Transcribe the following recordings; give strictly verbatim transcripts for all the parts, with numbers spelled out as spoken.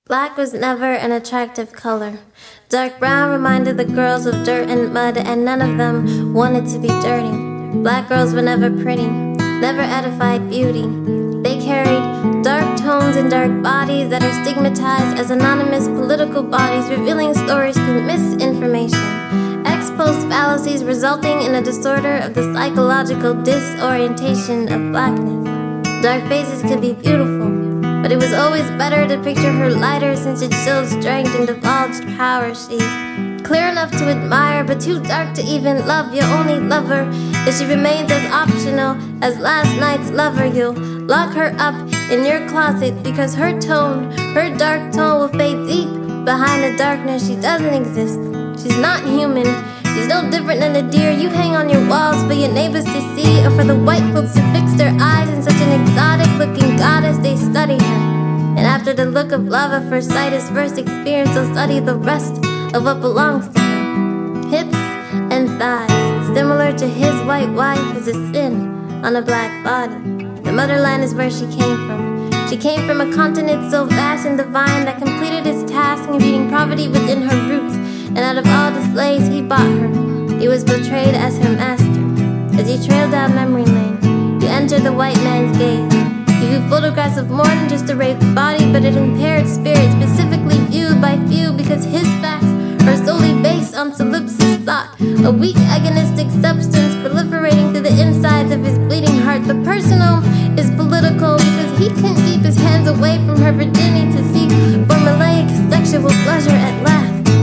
Black was never an attractive color. Dark brown reminded the girls of dirt and mud, and none of them wanted to be dirty. Black girls were never pretty, never edified beauty. They carried dark tones and dark bodies that are stigmatized as anonymous political bodies, revealing stories through misinformation, ex post fallacies resulting in a disorder of the psychological disorientation of blackness. Dark faces could be beautiful, but it was always better to picture her lighter, since it showed strength and divulged power. She's clear enough to admire, but too dark to even love your only lover. If she remains as optional as last night's lover, you'll lock her up in your closet, because her tone, her dark tone will fade deep behind the darkness. She doesn't exist. She's not human. She's no different than a deer you hang on your walls for your neighbors to see, or for the white folks to fix their eyes in such an exotic-looking goddess they study her. And after the look of love at first sight is first experienced, they'll study the rest of what belongs to her. Hips and thighs, similar to his white wife, is a sin on a black body. The motherland is where she came from. She came from a continent so vast and divine that completed its task in reading poverty within her roots. And out of all the slaves he bought her, he was portrayed as her master. As you trail down memory lane, you enter the white man's gaze. You view photographs of more than just a raped body, but an impaired spirit, specifically viewed by few because his facts are solely based on solipsist thought, a weak agonistic substance proliferating through the insides of his bleeding heart. The personal is political because he couldn't keep his hands away from her virginity to seek formulaic sexual pleasure at last.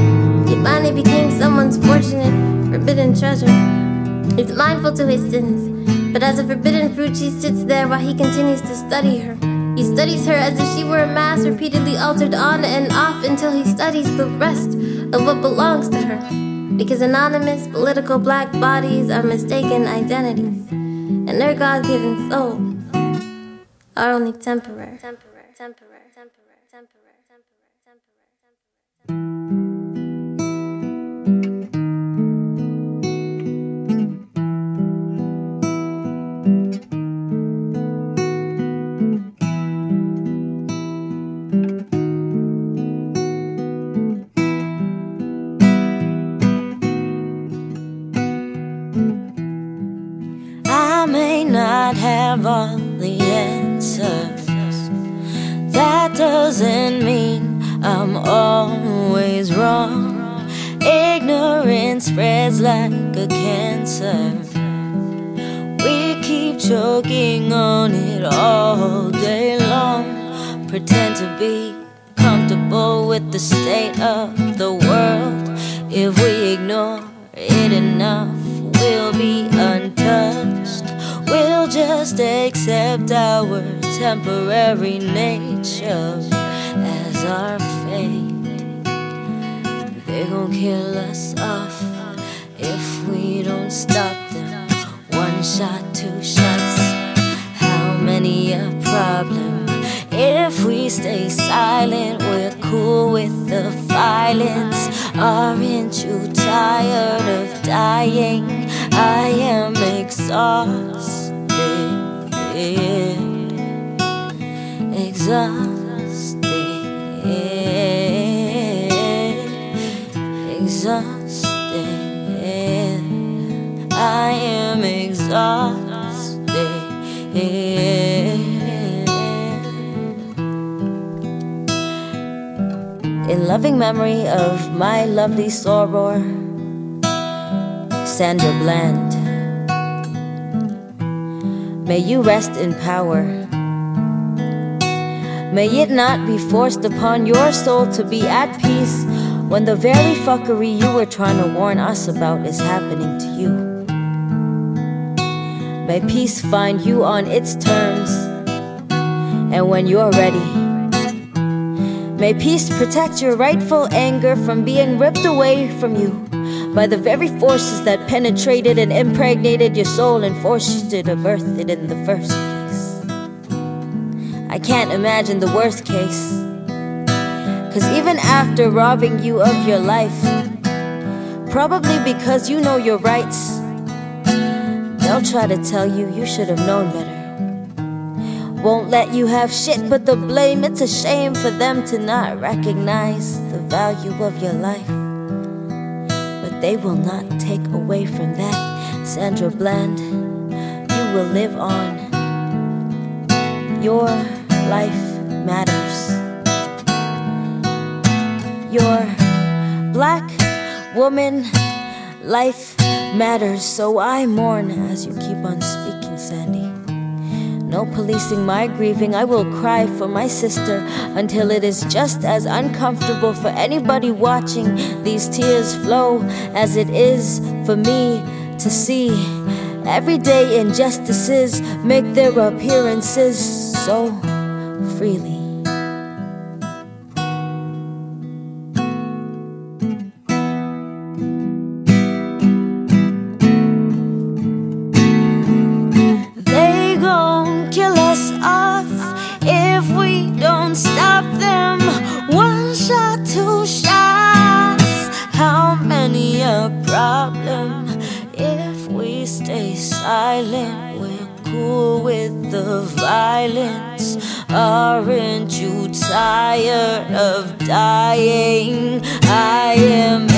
He finally became someone's fortunate, forbidden treasure. He's mindful to his sins, but as a forbidden fruit she sits there while he continues to study her. He studies her as if she were a mask repeatedly altered on and off until he studies the rest of what belongs to her. Because anonymous political black bodies are mistaken identities, and their God-given souls are only temporary. Temporary, temporary, temporary, temporary, temporary, temporary. I may not have all the answers. That doesn't mean I'm always wrong. Ignorance spreads like a cancer. We keep choking on it all day long. Pretend to be comfortable with the state of the world. If we ignore it enough, we'll be untouched. We'll just accept our temporary nature as our fate. They gon' kill us off if we don't stop them. One shot, two shots, how many a problem? If we stay silent, we're cool with the violence. Aren't you tired of dying? I am exhausted. Exhausted. Exhausted. I am exhausted. In loving memory of my lovely soror, Sandra Bland, may you rest in power. May it not be forced upon your soul to be at peace when the very fuckery you were trying to warn us about is happening to you. May peace find you on its terms, and when you're ready, may peace protect your rightful anger from being ripped away from you by the very forces that penetrated and impregnated your soul and forced you to birth it in the first place. I can't imagine the worst case, 'cause even after robbing you of your life, probably because you know your rights, they'll try to tell you you should have known better. won't let you have shit but the blame. It's a shame for them to not recognize the value of your life, but they will not take away from that. Sandra Bland, you will live on. Your life matters. Your black woman life matters. So I mourn as you keep on speaking, Sandy. No policing my grieving. I will cry for my sister until it is just as uncomfortable for anybody watching these tears flow as it is for me to see everyday injustices make their appearances so freely. They gon' kill us off if we don't stop them. One shot, two shots, how many a problem? If we stay silent, we're cool with the violence. Aren't you tired of dying? I am